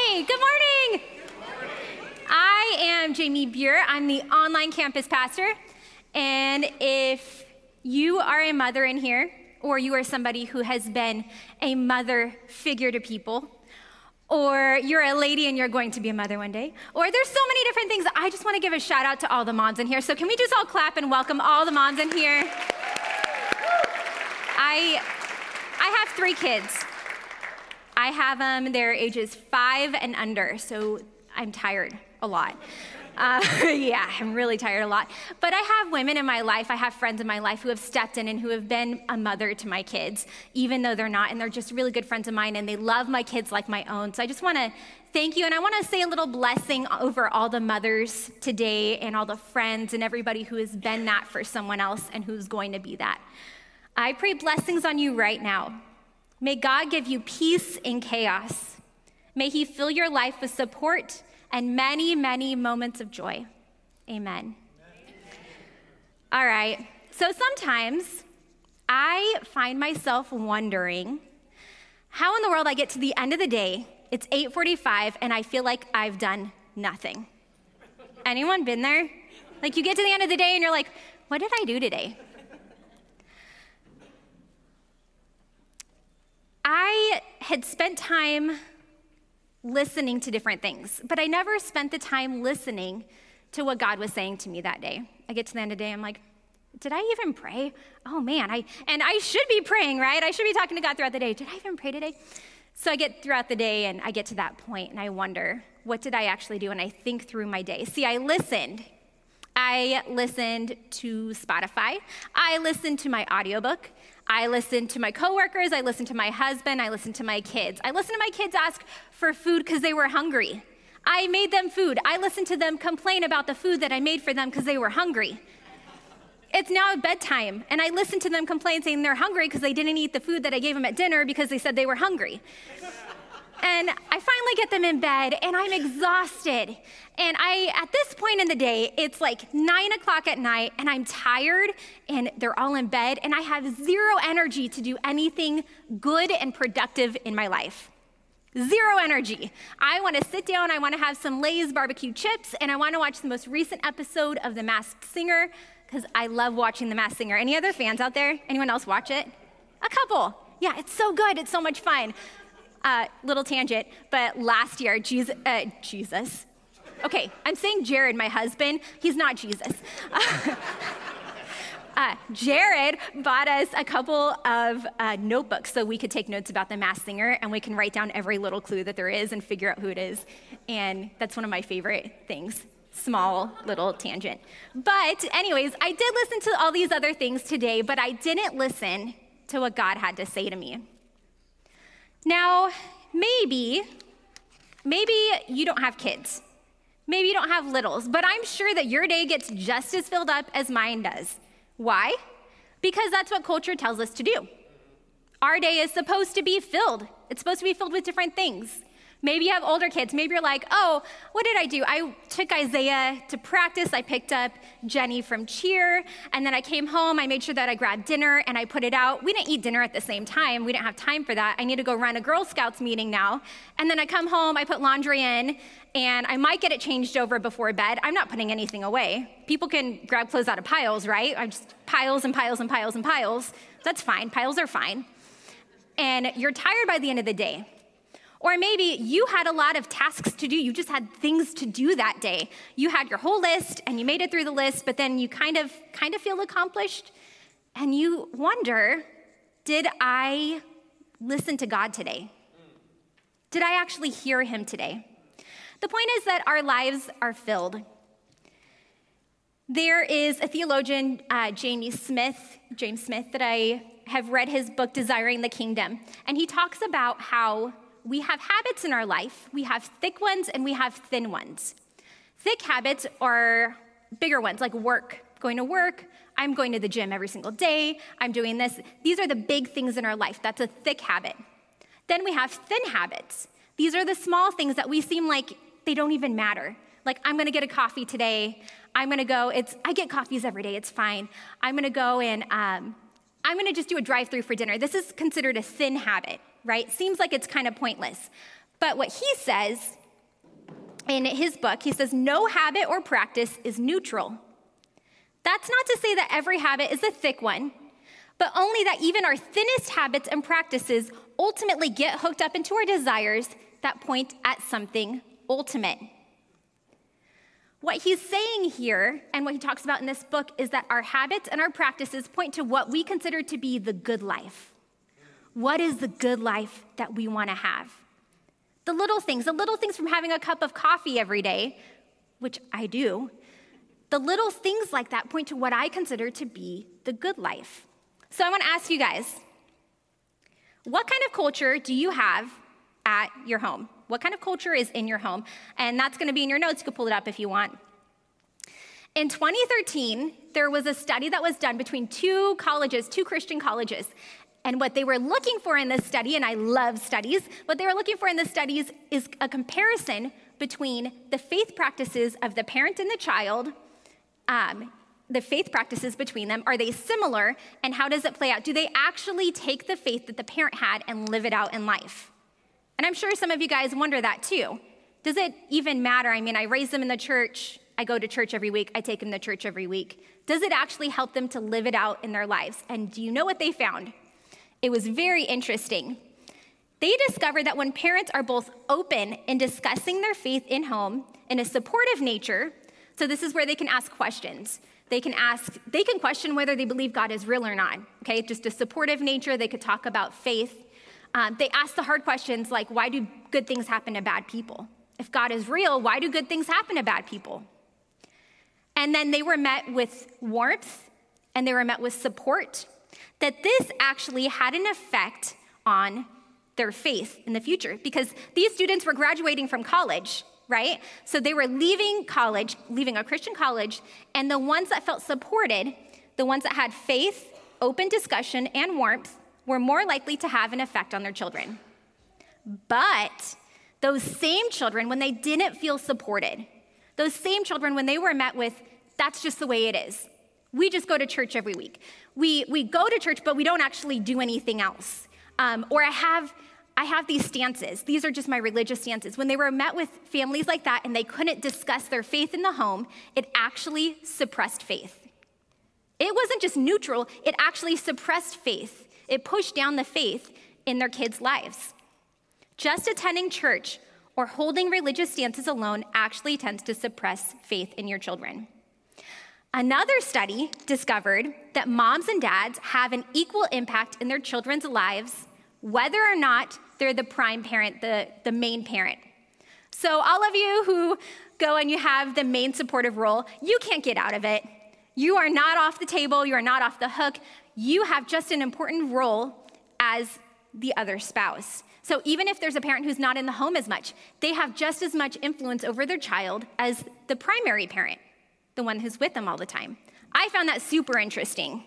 Hey, good morning. I am Jamie Buer. I'm the online campus pastor. And if you are a mother in here, or you are somebody who has been a mother figure to people, or you're a lady and you're going to be a mother one day, or there's so many different things, I just want to give a shout out to all the moms in here. So can we just all clap and welcome all the moms in here? I have 3 kids. I have them, they're ages 5 and under, so I'm tired a lot. Yeah, I'm really tired a lot. But I have women in my life, I have friends in my life who have stepped in and who have been a mother to my kids, even though they're not, and they're just really good friends of mine, and they love my kids like my own. So I just want to thank you, and I want to say a little blessing over all the mothers today and all the friends and everybody who has been that for someone else and who's going to be that. I pray blessings on you right now. May God give you peace in chaos. May he fill your life with support and many, many moments of joy. Amen. All right, so sometimes I find myself wondering how in the world I get to the end of the day, it's 8:45, and I feel like I've done nothing. Anyone been there? Like you get to the end of the day and you're like, what did I do today? I had spent time listening to different things, but I never spent the time listening to what God was saying to me that day. I get to the end of the day, I'm like, did I even pray? Oh man, I should be praying, right? I should be talking to God throughout the day. Did I even pray today? So I get throughout the day and I get to that point and I wonder, what did I actually do? And I think through my day. See, I listened to Spotify. I listened to my audiobook. I listened to my coworkers. I listened to my husband. I listened to my kids. I listened to my kids ask for food because they were hungry. I made them food. I listened to them complain about the food that I made for them because they were hungry. It's now bedtime, and I listened to them complain saying they're hungry because they didn't eat the food that I gave them at dinner because they said they were hungry. And I finally get them in bed, and I'm exhausted. And at this point in the day, it's like 9 o'clock at night, and I'm tired, and they're all in bed, and I have zero energy to do anything good and productive in my life. Zero energy. I want to sit down, I want to have some Lay's barbecue chips, and I want to watch the most recent episode of The Masked Singer, because I love watching The Masked Singer. Any other fans out there? Anyone else watch it? A couple. Yeah, it's so good. It's so much fun. Little tangent, but last year, Jesus. Okay, I'm saying Jared, my husband. He's not Jesus. Jared bought us a couple of notebooks so we could take notes about The Masked Singer, and we can write down every little clue that there is and figure out who it is. And that's one of my favorite things. Small little tangent. But anyways, I did listen to all these other things today, but I didn't listen to what God had to say to me. Now, maybe you don't have kids. Maybe you don't have littles, but I'm sure that your day gets just as filled up as mine does. Why? Because that's what culture tells us to do. Our day is supposed to be filled. It's supposed to be filled with different things. Maybe you have older kids. Maybe you're like, oh, what did I do? I took Isaiah to practice. I picked up Jenny from cheer. And then I came home. I made sure that I grabbed dinner and I put it out. We didn't eat dinner at the same time. We didn't have time for that. I need to go run a Girl Scouts meeting now. And then I come home, I put laundry in, and I might get it changed over before bed. I'm not putting anything away. People can grab clothes out of piles, right? I'm just piles and piles and piles and piles. That's fine. Piles are fine. And you're tired by the end of the day. Or maybe you had a lot of tasks to do. You just had things to do that day. You had your whole list and you made it through the list, but then you kind of feel accomplished. And you wonder, did I listen to God today? Did I actually hear him today? The point is that our lives are filled. There is a theologian, James Smith, that I have read his book, Desiring the Kingdom. And he talks about how we have habits in our life. We have thick ones and we have thin ones. Thick habits are bigger ones, like work. Going to work, I'm going to the gym every single day, I'm doing this. These are the big things in our life. That's a thick habit. Then we have thin habits. These are the small things that we seem like they don't even matter. Like, I'm gonna get a coffee today. I'm gonna go, I get coffees every day, it's fine. I'm gonna go and I'm gonna just do a drive-through for dinner. This is considered a thin habit, right? Seems like it's kind of pointless. But what he says in his book, he says, no habit or practice is neutral. That's not to say that every habit is a thick one, but only that even our thinnest habits and practices ultimately get hooked up into our desires that point at something ultimate. What he's saying here, and what he talks about in this book, is that our habits and our practices point to what we consider to be the good life. What is the good life that we want to have? The little things from having a cup of coffee every day, which I do, the little things like that point to what I consider to be the good life. So I want to ask you guys, what kind of culture do you have at your home? What kind of culture is in your home? And that's going to be in your notes. You can pull it up if you want. In 2013, there was a study that was done between two Christian colleges. And what they were looking for in this study, and I love studies, what they were looking for in this studies is a comparison between the faith practices of the parent and the child, the faith practices between them. Are they similar? And how does it play out? Do they actually take the faith that the parent had and live it out in life? And I'm sure some of you guys wonder that too. Does it even matter? I mean, I raise them in the church. I go to church every week. I take them to church every week. Does it actually help them to live it out in their lives? And do you know what they found? It was very interesting. They discovered that when parents are both open in discussing their faith in home in a supportive nature, so this is where they can ask questions. They can question whether they believe God is real or not, okay? Just a supportive nature. They could talk about faith. They ask the hard questions like, why do good things happen to bad people? If God is real, why do good things happen to bad people? And then they were met with warmth and they were met with support, that this actually had an effect on their faith in the future because these students were graduating from college, right? So they were leaving college, leaving a Christian college, and the ones that felt supported, the ones that had faith, open discussion, and warmth were more likely to have an effect on their children. But those same children, when they didn't feel supported, those same children, when they were met with, that's just the way it is. We just go to church every week. We go to church, but we don't actually do anything else. Or I have these stances. These are just my religious stances. When they were met with families like that and they couldn't discuss their faith in the home, it actually suppressed faith. It wasn't just neutral, it actually suppressed faith. It pushed down the faith in their kids' lives. Just attending church or holding religious stances alone actually tends to suppress faith in your children. Another study discovered that moms and dads have an equal impact in their children's lives, whether or not they're the prime parent, the main parent. So all of you who go and you have the main supportive role, you can't get out of it. You are not off the table. You are not off the hook. You have just an important role as the other spouse. So even if there's a parent who's not in the home as much, they have just as much influence over their child as the primary parent, the one who's with them all the time. I found that super interesting.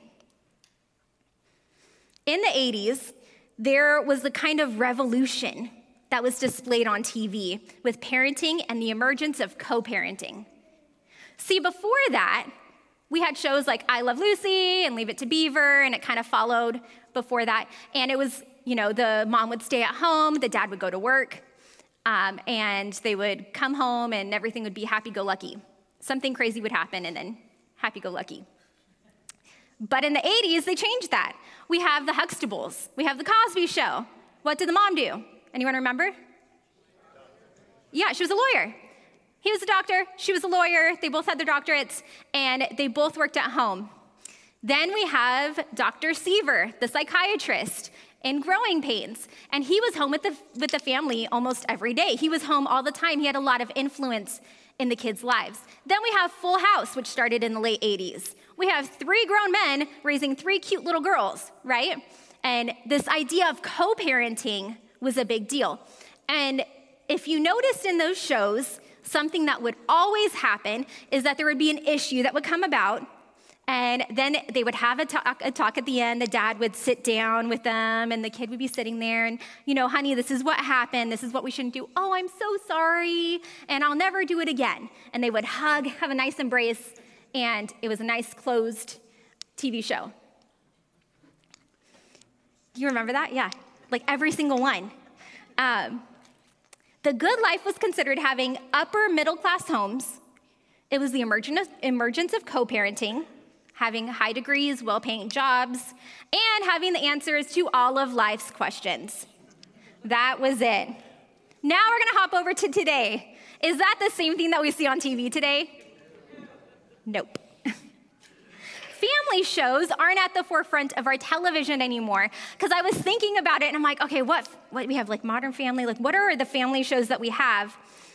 In the 80s, there was a kind of revolution that was displayed on TV with parenting and the emergence of co-parenting. See, before that, we had shows like I Love Lucy and Leave It to Beaver, and it kind of followed before that. And it was, the mom would stay at home, the dad would go to work, and they would come home and everything would be happy-go-lucky. Something crazy would happen and then happy-go-lucky. But in the 80s, they changed that. We have the Huxtables. We have the Cosby Show. What did the mom do? Anyone remember? Yeah, she was a lawyer. He was a doctor, she was a lawyer, they both had their doctorates, and they both worked at home. Then we have Dr. Seaver, the psychiatrist, in Growing Pains, and he was home with the family almost every day. He was home all the time. He had a lot of influence in the kids' lives. Then we have Full House, which started in the late 80s. We have 3 grown men raising 3 cute little girls, right? And this idea of co-parenting was a big deal. And if you noticed in those shows, something that would always happen is that there would be an issue that would come about, and then they would have a talk at the end. The dad would sit down with them, and the kid would be sitting there, and, honey, this is what happened. This is what we shouldn't do. Oh, I'm so sorry, and I'll never do it again. And they would hug, have a nice embrace, and it was a nice closed TV show. Do you remember that? Yeah, like every single one. The good life was considered having upper middle class homes. It was the emergence of co-parenting, having high degrees, well-paying jobs, and having the answers to all of life's questions. That was it. Now we're gonna hop over to today. Is that the same thing that we see on TV today? Nope. Family shows aren't at the forefront of our television anymore, because I was thinking about it and I'm like, okay, what we have, like Modern Family, like what are the family shows that we have?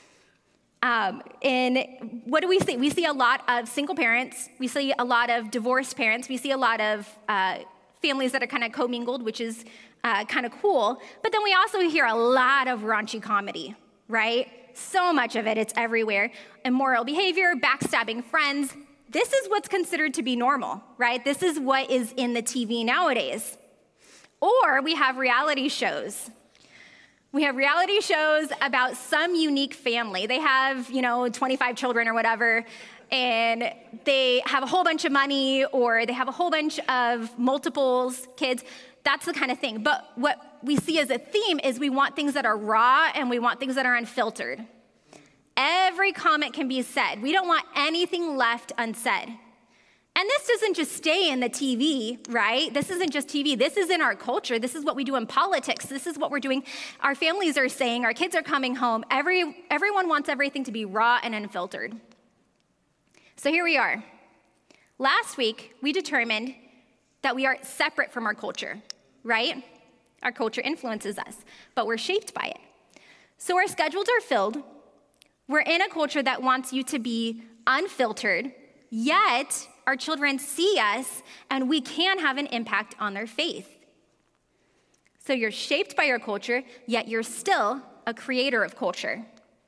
And what do we see? We see a lot of single parents. We see a lot of divorced parents. We see a lot of families that are kind of commingled, which is kind of cool. But then we also hear a lot of raunchy comedy, right? So much of it, it's everywhere. Immoral behavior, backstabbing friends. This is what's considered to be normal, right? This is what is in the TV nowadays. Or we have reality shows. We have reality shows about some unique family. They have, 25 children or whatever, and they have a whole bunch of money, or they have a whole bunch of multiples, kids. That's the kind of thing. But what we see as a theme is we want things that are raw and we want things that are unfiltered. Every comment can be said. We don't want anything left unsaid. And this doesn't just stay in the TV, right? This isn't just TV. This is in our culture. This is what we do in politics. This is what we're doing. Our families are saying, our kids are coming home. Everyone wants everything to be raw and unfiltered. So here we are. Last week, we determined that we are separate from our culture, right? Our culture influences us, but we're shaped by it. So our schedules are filled. We're in a culture that wants you to be unfiltered, yet our children see us and we can have an impact on their faith. So you're shaped by your culture, yet you're still a creator of culture.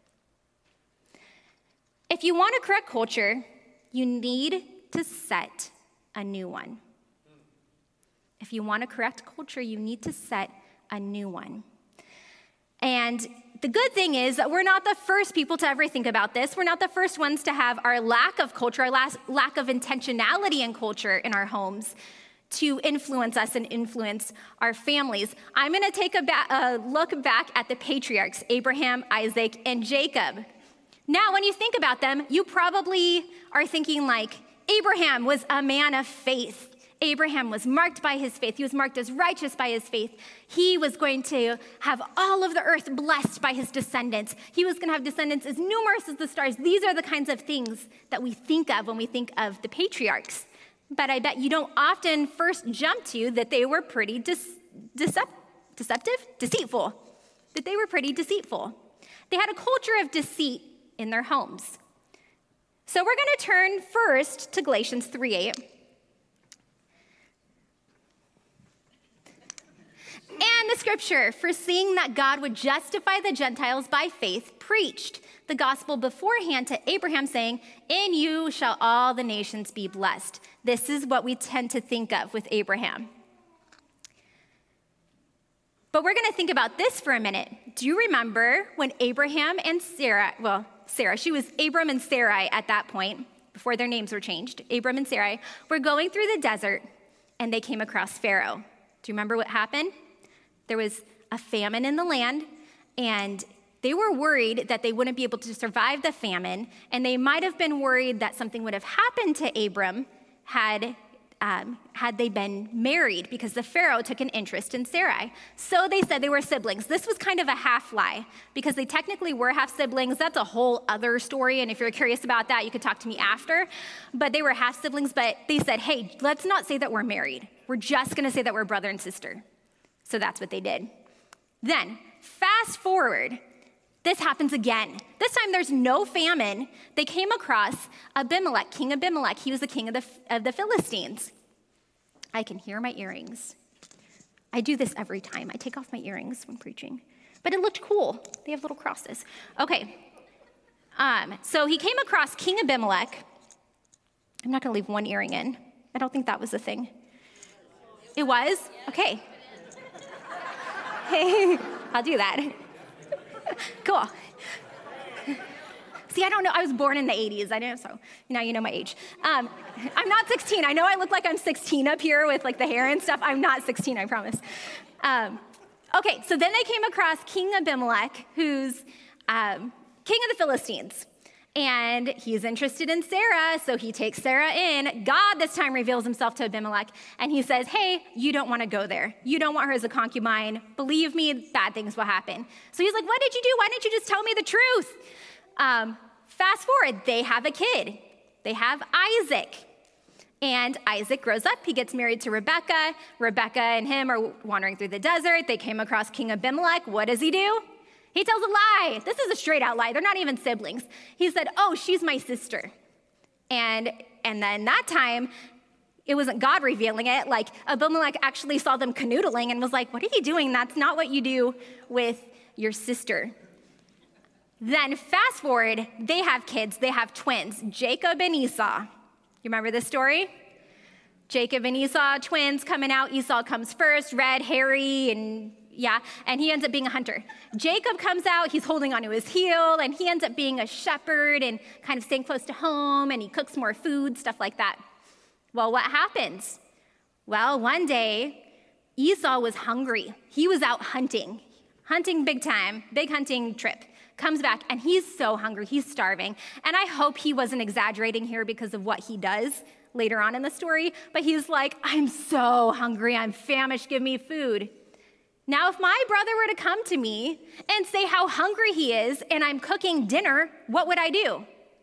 If you want to correct culture, you need to set a new one. If you want to correct culture, you need to set a new one. And the good thing is that we're not the first people to ever think about this. We're not the first ones to have our lack of culture, our lack of intentionality in culture in our homes to influence us and influence our families. I'm going to take a look back at the patriarchs, Abraham, Isaac, and Jacob. Now, when you think about them, you probably are thinking like, Abraham was a man of faith. Abraham was marked by his faith. He was marked as righteous by his faith. He was going to have all of the earth blessed by his descendants. He was going to have descendants as numerous as the stars. These are the kinds of things that we think of when we think of the patriarchs. But I bet you don't often first jump to that they were pretty deceitful. That they were pretty deceitful. They had a culture of deceit in their homes. So we're going to turn first to Galatians 3:8. And the scripture, foreseeing that God would justify the Gentiles by faith, preached the gospel beforehand to Abraham, saying, in you shall all the nations be blessed. This is what we tend to think of with Abraham. But we're going to think about this for a minute. Do you remember when Abraham and Sarah, she was Abram and Sarai at that point, before their names were changed. Abram and Sarai were going through the desert, and they came across Pharaoh. Do you remember what happened? There was a famine in the land, and they were worried that they wouldn't be able to survive the famine, and they might have been worried that something would have happened to Abram had they been married, because the Pharaoh took an interest in Sarai. So they said they were siblings. This was kind of a half lie, because they technically were half siblings. That's a whole other story, and if you're curious about that, you could talk to me after. But they were half siblings, but they said, hey, let's not say that we're married. We're just gonna say that we're brother and sister. So that's what they did. Then, fast forward, this happens again. This time there's no famine. They came across Abimelech, King Abimelech. He was the king of the Philistines. I can hear my earrings. I do this every time. I take off my earrings when preaching. But it looked cool. They have little crosses. Okay. So he came across King Abimelech. I'm not going to leave one earring in. I don't think that was the thing. It was? Okay. Hey, I'll do that. Cool. See, I don't know. I was born in the 80s. I know, so now you know my age. I'm not 16. I know I look like I'm 16 up here with like the hair and stuff. I'm not 16, I promise. Okay, so then they came across King Abimelech, who's king of the Philistines. And he's interested in Sarah, so he takes Sarah in. God this time reveals himself to Abimelech, and he says, hey, you don't want to go there. You don't want her as a concubine. Believe me, bad things will happen. So he's like, what did you do? Why didn't you just tell me the truth? Fast forward, they have a kid. They have Isaac. And Isaac grows up. He gets married to Rebekah. Rebekah and him are wandering through the desert. They came across King Abimelech. What does he do? He tells a lie. This is a straight out lie. They're not even siblings. He said, oh, she's my sister. And then that time, it wasn't God revealing it. Like Abimelech actually saw them canoodling and was like, what are you doing? That's not what you do with your sister. Then fast forward, they have kids. They have twins, Jacob and Esau. You remember this story? Jacob and Esau, twins coming out. Esau comes first, red, hairy, and he ends up being a hunter. Jacob comes out, he's holding onto his heel, and he ends up being a shepherd and kind of staying close to home, and he cooks more food, stuff like that. Well, what happens? Well, one day, Esau was hungry. He was out hunting big time, big hunting trip. Comes back, and he's so hungry, he's starving. And I hope he wasn't exaggerating here because of what he does later on in the story, but he's like, I'm so hungry, I'm famished, give me food. Now, if my brother were to come to me and say how hungry he is and I'm cooking dinner, what would I do?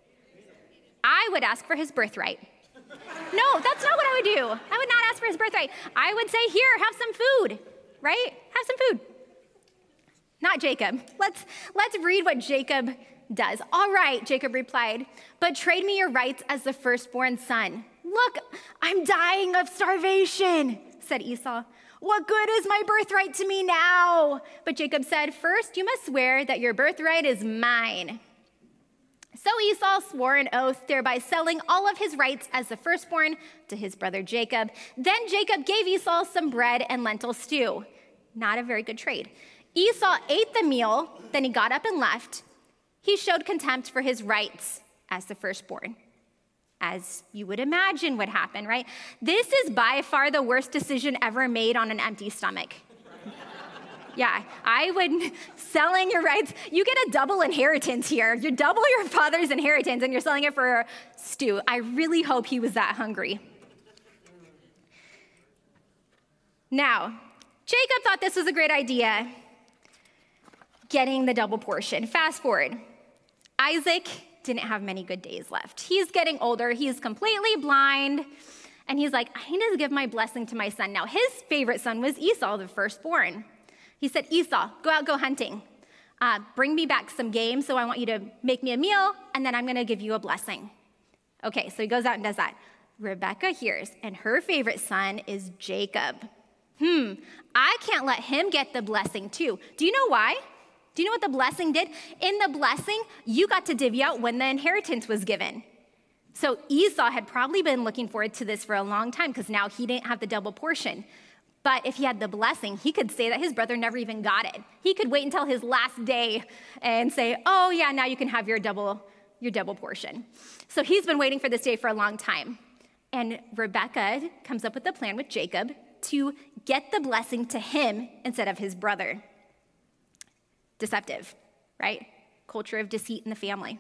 I would ask for his birthright. No, that's not what I would do. I would not ask for his birthright. I would say, here, have some food, right? Have some food. Not Jacob. Let's read what Jacob does. All right, Jacob replied, but trade me your rights as the firstborn son. Look, I'm dying of starvation, said Esau. What good is my birthright to me now? But Jacob said, first you must swear that your birthright is mine. So Esau swore an oath, thereby selling all of his rights as the firstborn to his brother Jacob. Then Jacob gave Esau some bread and lentil stew. Not a very good trade. Esau ate the meal, then he got up and left. He showed contempt for his rights as the firstborn. As you would imagine would happen, right? This is by far the worst decision ever made on an empty stomach. Yeah, selling your rights, you get a double inheritance here. You double your father's inheritance and you're selling it for stew. I really hope he was that hungry. Now, Jacob thought this was a great idea, getting the double portion. Fast forward, Isaac didn't have many good days left. He's getting older, he's completely blind, and he's like, I need to give my blessing to my son. Now, his favorite son was Esau, the firstborn. He said, Esau, go out, go hunting. Bring me back some game, so I want you to make me a meal, and then I'm gonna give you a blessing. Okay, so he goes out and does that. Rebekah hears, and her favorite son is Jacob. I can't let him get the blessing too. Do you know why? Do you know what the blessing did? In the blessing, you got to divvy out when the inheritance was given. So Esau had probably been looking forward to this for a long time because now he didn't have the double portion. But if he had the blessing, he could say that his brother never even got it. He could wait until his last day and say, oh yeah, now you can have your double portion. So he's been waiting for this day for a long time. And Rebekah comes up with a plan with Jacob to get the blessing to him instead of his brother. Deceptive, right? Culture of deceit in the family.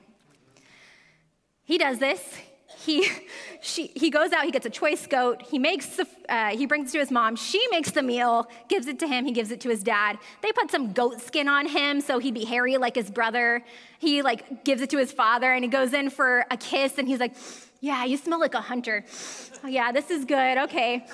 He does this. He goes out, he gets a choice goat, he brings it to his mom, she makes the meal, gives it to him, he gives it to his dad. They put some goat skin on him so he'd be hairy like his brother. He gives it to his father and he goes in for a kiss and he's like, yeah, you smell like a hunter. Oh, yeah, this is good, okay.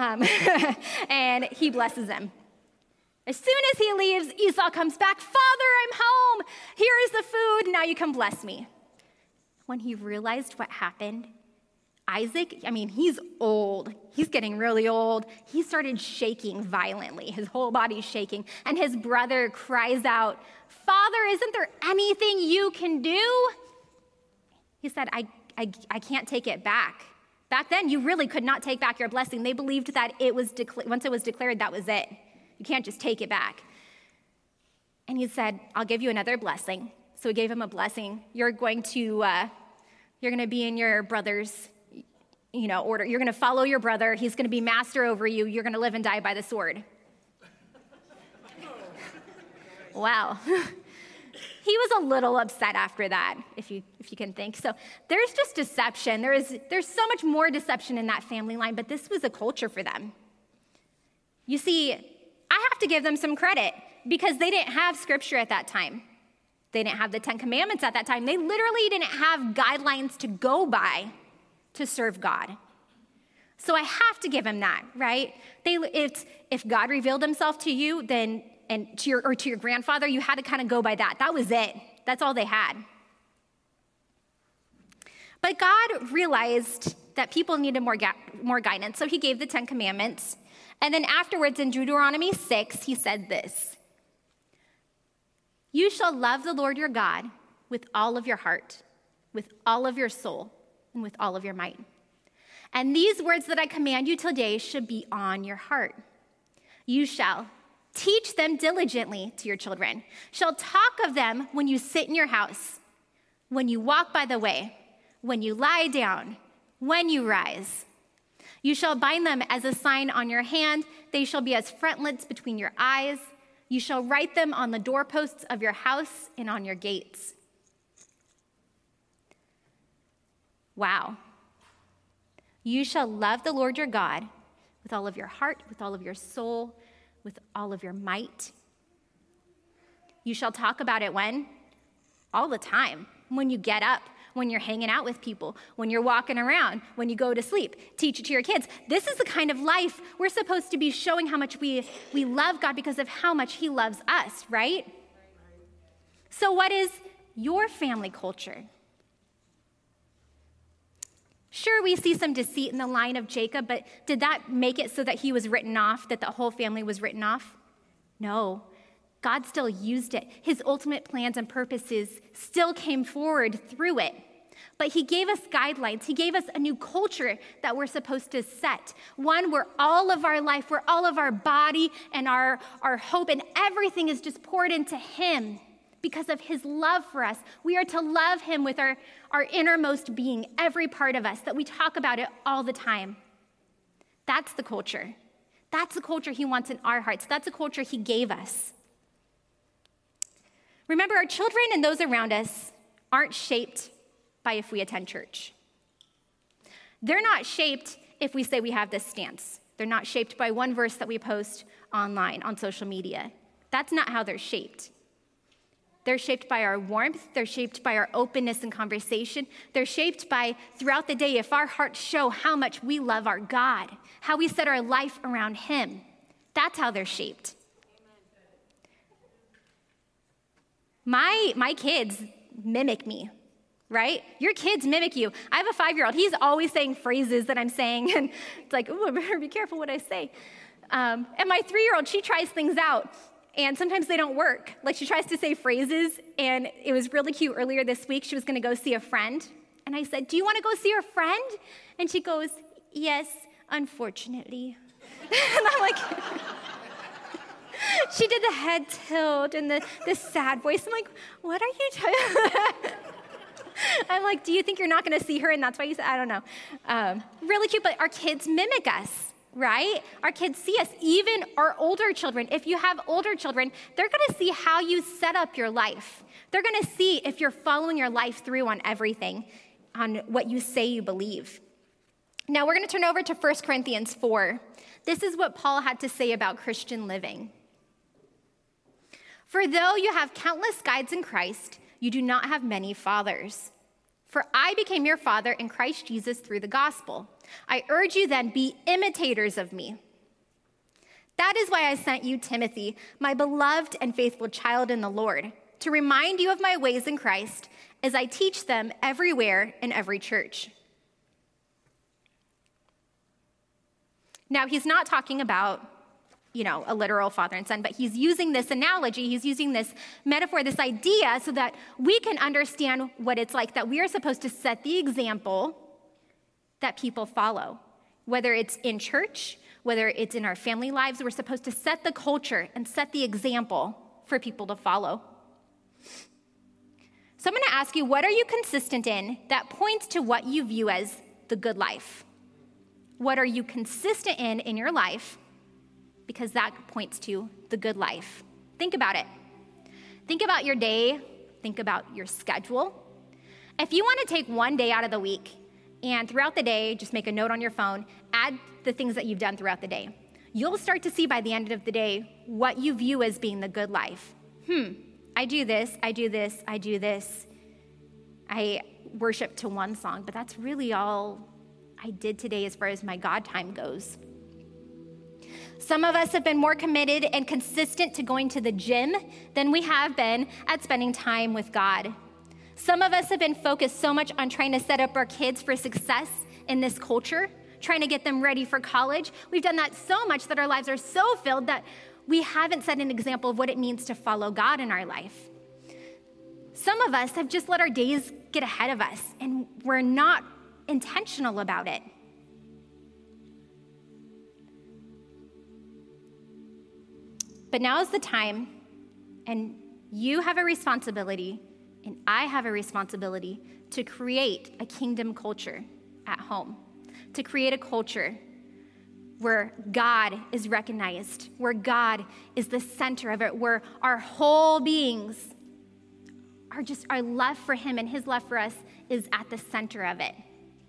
And he blesses him. As soon as he leaves, Esau comes back, Father, I'm home. Here is the food, now you can bless me. When he realized what happened, Isaac, he's old. He's getting really old. He started shaking violently. His whole body's shaking. And his brother cries out, Father, isn't there anything you can do? He said, I can't take it back. Back then, you really could not take back your blessing. They believed that once it was declared, that was it. You can't just take it back. And he said, I'll give you another blessing. So he gave him a blessing. You're going to be in your brother's, order. You're going to follow your brother. He's going to be master over you. You're going to live and die by the sword. Wow. He was a little upset after that, if you can think. So there's just deception. There's so much more deception in that family line, but this was a culture for them. You see, I have to give them some credit because they didn't have scripture at that time. They didn't have the 10 Commandments at that time. They literally didn't have guidelines to go by to serve God. So I have to give them that, right? If God revealed himself to you, then to your grandfather, you had to kind of go by that. That was it. That's all they had. But God realized that people needed more guidance, so he gave the 10 Commandments. And then afterwards in Deuteronomy 6, he said this: "You shall love the Lord your God with all of your heart, with all of your soul, and with all of your might. And these words that I command you today should be on your heart. You shall teach them diligently to your children, shall talk of them when you sit in your house, when you walk by the way, when you lie down, when you rise. You shall bind them as a sign on your hand. They shall be as frontlets between your eyes. You shall write them on the doorposts of your house and on your gates." Wow. You shall love the Lord your God with all of your heart, with all of your soul, with all of your might. You shall talk about it when? All the time. When you get up, when you're hanging out with people, when you're walking around, when you go to sleep. Teach it to your kids. This is the kind of life we're supposed to be showing how much we love God because of how much he loves us, right? So what is your family culture? Sure, we see some deceit in the line of Jacob, but did that make it so that he was written off, that the whole family was written off? No. God still used it. His ultimate plans and purposes still came forward through it. But he gave us guidelines. He gave us a new culture that we're supposed to set. One where all of our life, where all of our body and our hope and everything is just poured into him because of his love for us. We are to love him with our innermost being, every part of us, that we talk about it all the time. That's the culture. That's the culture he wants in our hearts. That's the culture he gave us. Remember, our children and those around us aren't shaped by if we attend church. They're not shaped if we say we have this stance. They're not shaped by one verse that we post online on social media. That's not how they're shaped. They're shaped by our warmth. They're shaped by our openness and conversation. They're shaped by, throughout the day, if our hearts show how much we love our God, how we set our life around him. That's how they're shaped. My kids mimic me, right? Your kids mimic you. I have a 5-year-old. He's always saying phrases that I'm saying, and it's like, oh, I better be careful what I say. And my 3-year-old, she tries things out, and sometimes they don't work. Like, she tries to say phrases, and it was really cute. Earlier this week, she was going to go see a friend, and I said, "Do you want to go see your friend?" And she goes, "Yes, unfortunately." And I'm like... She did the head tilt and the sad voice. I'm like, what are you doing? I'm like, do you think you're not going to see her? And that's why you said, I don't know. Really cute, but our kids mimic us, right? Our kids see us, even our older children. If you have older children, they're going to see how you set up your life. They're going to see if you're following your life through on everything, on what you say you believe. Now we're going to turn over to 1 Corinthians 4. This is what Paul had to say about Christian living. "For though you have countless guides in Christ, you do not have many fathers. For I became your father in Christ Jesus through the gospel. I urge you then, be imitators of me. That is why I sent you Timothy, my beloved and faithful child in the Lord, to remind you of my ways in Christ as I teach them everywhere in every church." Now, he's not talking about a literal father and son, but he's using this analogy, he's using this metaphor, this idea, so that we can understand what it's like, that we are supposed to set the example that people follow. Whether it's in church, whether it's in our family lives, we're supposed to set the culture and set the example for people to follow. So I'm going to ask you, what are you consistent in that points to what you view as the good life? What are you consistent in your life? Because that points to the good life. Think about it. Think about your day think about your schedule. If you want to take one day out of the week and throughout the day, just make a note on your phone, add the things that you've done throughout the day. You'll start to see by the end of the day what you view as being the good life. I do this, I do this, I do this. I worship to one song, but that's really all I did today as far as my God time goes. Some of us have been more committed and consistent to going to the gym than we have been at spending time with God. Some of us have been focused so much on trying to set up our kids for success in this culture, trying to get them ready for college. We've done that so much that our lives are so filled that we haven't set an example of what it means to follow God in our life. Some of us have just let our days get ahead of us, and we're not intentional about it. But now is the time, and you have a responsibility, and I have a responsibility to create a kingdom culture at home, to create a culture where God is recognized, where God is the center of it, where our whole beings are just our love for him and his love for us is at the center of it.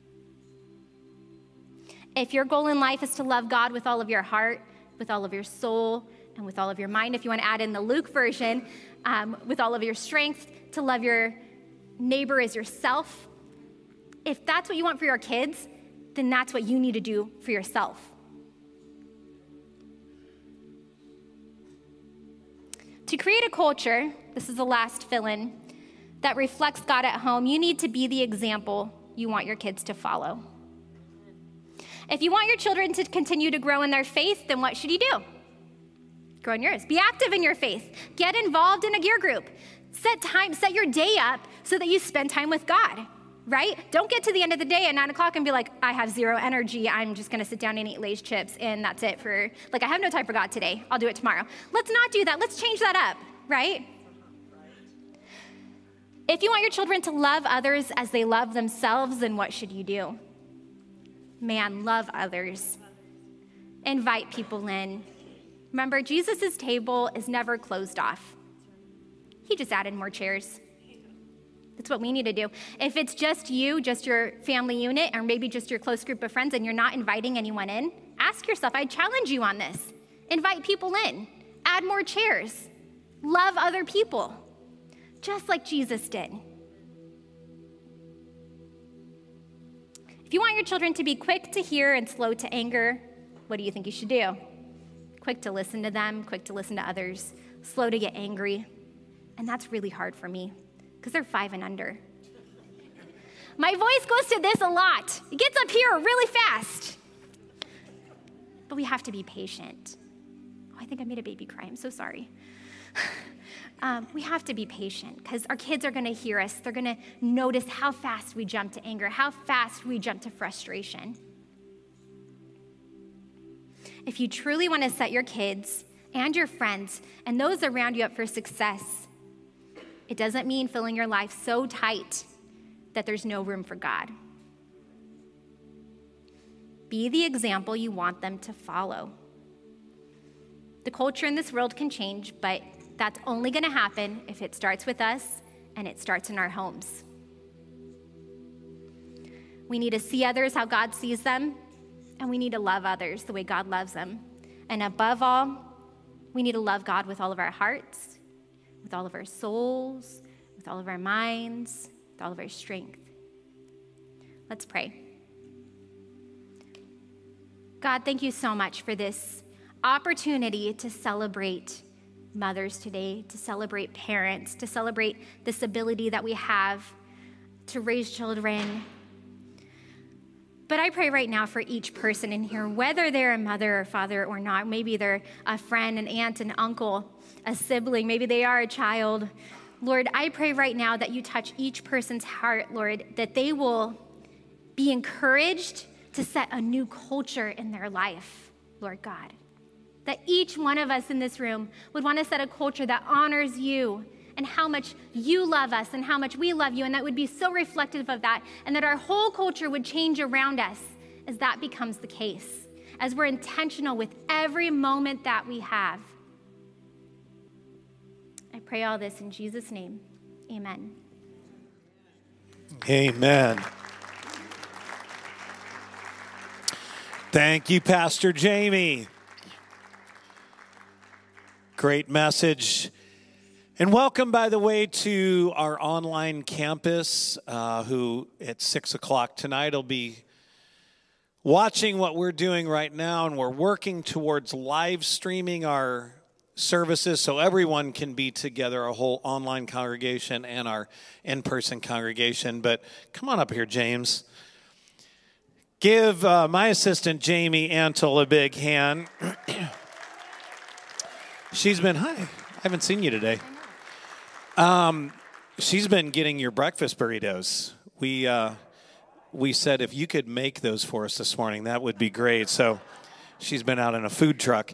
If your goal in life is to love God with all of your heart, with all of your soul, and with all of your mind, if you want to add in the Luke version, with all of your strength, to love your neighbor as yourself, if that's what you want for your kids, then that's what you need to do for yourself. To create a culture, this is the last fill-in, that reflects God at home, you need to be the example you want your kids to follow. If you want your children to continue to grow in their faith, then what should you do? Grow in yours. Be active in your faith. Get involved in a gear group. Set your day up so that you spend time with God, right? Don't get to the end of the day at 9 o'clock and be like, I have zero energy. I'm just going to sit down and eat Lay's chips, and that's it for, I have no time for God today. I'll do it tomorrow. Let's not do that. Let's change that up, right? If you want your children to love others as they love themselves, then what should you do? Man, love others. Invite people in. Remember, Jesus' table is never closed off. He just added more chairs. That's what we need to do. If it's just you, just your family unit, or maybe just your close group of friends, and you're not inviting anyone in, ask yourself, I challenge you on this. Invite people in. Add more chairs. Love other people, just like Jesus did. If you want your children to be quick to hear and slow to anger, what do you think you should do? Quick to listen to them, quick to listen to others, slow to get angry. And that's really hard for me because they're 5 and under. My voice goes to this a lot. It gets up here really fast. But we have to be patient. Oh, I think I made a baby cry. I'm so sorry. We have to be patient because our kids are going to hear us. They're going to notice how fast we jump to anger, how fast we jump to frustration. If you truly want to set your kids and your friends and those around you up for success, it doesn't mean filling your life so tight that there's no room for God. Be the example you want them to follow. The culture in this world can change, but that's only going to happen if it starts with us and it starts in our homes. We need to see others how God sees them, and we need to love others the way God loves them. And above all, we need to love God with all of our hearts, with all of our souls, with all of our minds, with all of our strength. Let's pray. God, thank you so much for this opportunity to celebrate mothers today, to celebrate parents, to celebrate this ability that we have to raise children. But I pray right now for each person in here, whether they're a mother or father or not, maybe they're a friend, an aunt, an uncle, a sibling, maybe they are a child. Lord, I pray right now that you touch each person's heart, Lord, that they will be encouraged to set a new culture in their life, Lord God. That each one of us in this room would want to set a culture that honors you and how much you love us and how much we love you, and that would be so reflective of that, and that our whole culture would change around us as that becomes the case, as we're intentional with every moment that we have. I pray all this in Jesus' name. Amen. Amen. Thank you, Pastor Jamie. Great message. And welcome, by the way, to our online campus, who at 6 o'clock tonight will be watching what we're doing right now, and we're working towards live streaming our services so everyone can be together, our whole online congregation and our in-person congregation. But come on up here, James. Give my assistant, Jamie Antle, a big hand. She's been, hi, I haven't seen you today. She's been getting your breakfast burritos. We said if you could make those for us this morning, that would be great. So she's been out in a food truck.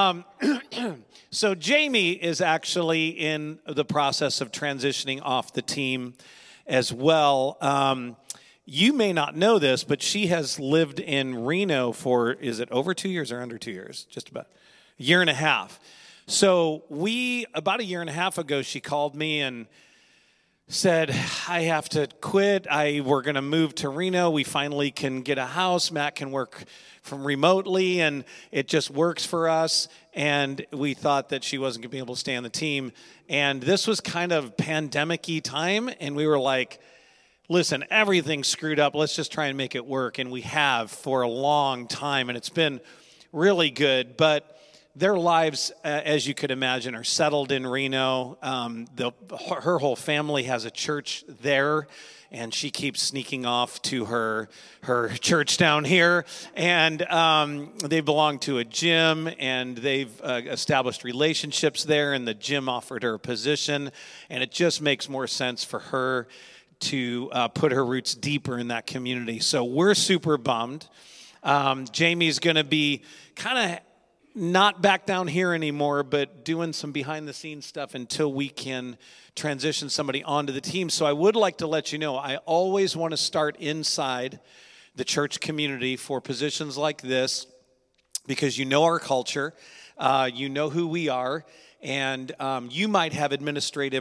So Jamie is actually in the process of transitioning off the team as well. You may not know this, but she has lived in Reno for, is it over 2 years or under 2 years? Just about a year and a half. So about a year and a half ago, she called me and said, I have to quit. We're going to move to Reno. We finally can get a house. Matt can work from remotely, and it just works for us. And we thought that she wasn't going to be able to stay on the team. And this was kind of pandemic-y time, and we were like, listen, everything's screwed up. Let's just try and make it work. And we have for a long time, and it's been really good. But their lives, as you could imagine, are settled in Reno. Her whole family has a church there, and she keeps sneaking off to her church down here. And they belong to a gym, and they've established relationships there, and the gym offered her a position. And it just makes more sense for her to put her roots deeper in that community. So we're super bummed. Jamie's going to be kind of not back down here anymore, but doing some behind-the-scenes stuff until we can transition somebody onto the team. So I would like to let you know, I always want to start inside the church community for positions like this because you know our culture, you know who we are, and you might have administrative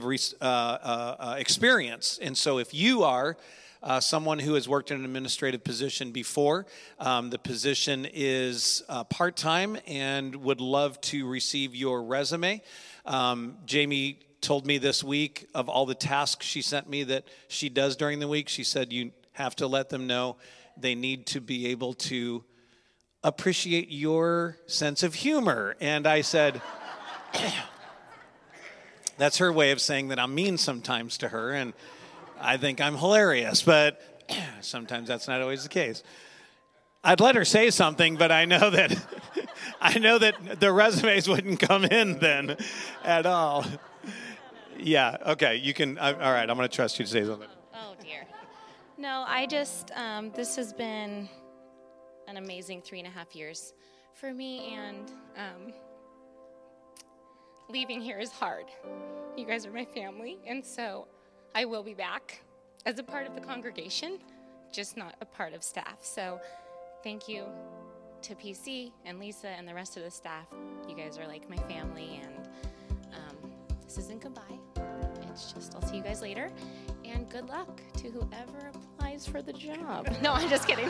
experience. And so if you are someone who has worked in an administrative position before, the position is part-time and would love to receive your resume. Jamie told me this week of all the tasks she sent me that she does during the week. She said you have to let them know they need to be able to appreciate your sense of humor. And I said, that's her way of saying that I'm mean sometimes to her, and I think I'm hilarious, but sometimes that's not always the case. I'd let her say something, but I know that the resumes wouldn't come in then at all. Yeah, okay, you can. All right, I'm going to trust you to say something. Oh dear. No, I just this has been an amazing 3.5 years for me, and leaving here is hard. You guys are my family, and so I will be back as a part of the congregation, just not a part of staff. So thank you to PC and Lisa and the rest of the staff. You guys are like my family, and this isn't goodbye. It's just I'll see you guys later, and good luck to whoever applies for the job. No, I'm just kidding.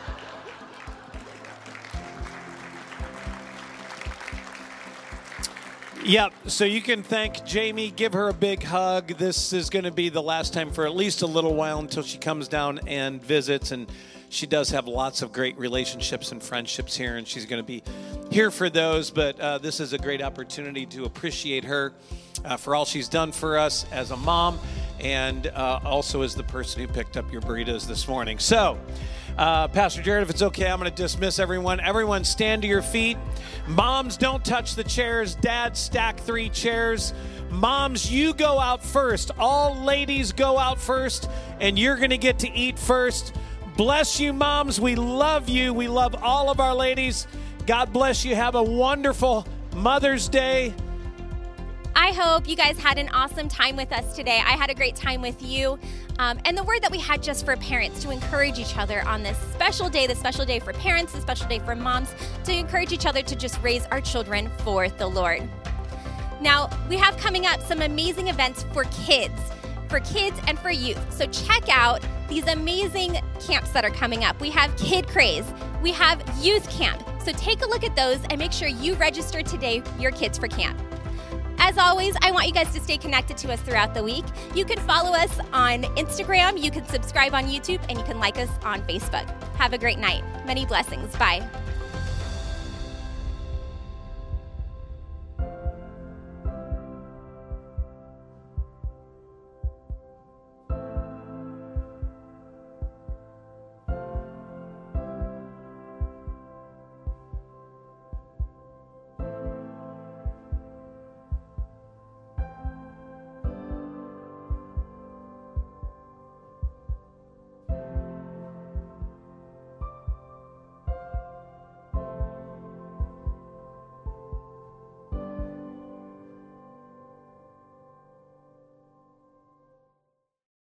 Yep, so you can thank Jamie, give her a big hug. This is going to be the last time for at least a little while until she comes down and visits, and she does have lots of great relationships and friendships here, and she's going to be here for those, but this is a great opportunity to appreciate her for all she's done for us as a mom and also as the person who picked up your burritos this morning. So, Pastor Jared, if it's okay, I'm going to dismiss everyone. Everyone stand to your feet. Moms, don't touch the chairs. Dads, stack 3 chairs. Moms, you go out first. All ladies go out first, and you're going to get to eat first. Bless you, moms. We love you. We love all of our ladies. God bless you. Have a wonderful Mother's Day. I hope you guys had an awesome time with us today. I had a great time with you. And the word that we had just for parents to encourage each other on this special day, the special day for parents, the special day for moms, to encourage each other to just raise our children for the Lord. Now, we have coming up some amazing events for kids. for kids and for youth. So check out these amazing camps that are coming up. We have Kid Craze. We have Youth Camp. So take a look at those and make sure you register today your kids for camp. As always, I want you guys to stay connected to us throughout the week. You can follow us on Instagram, you can subscribe on YouTube, and you can like us on Facebook. Have a great night. Many blessings. Bye.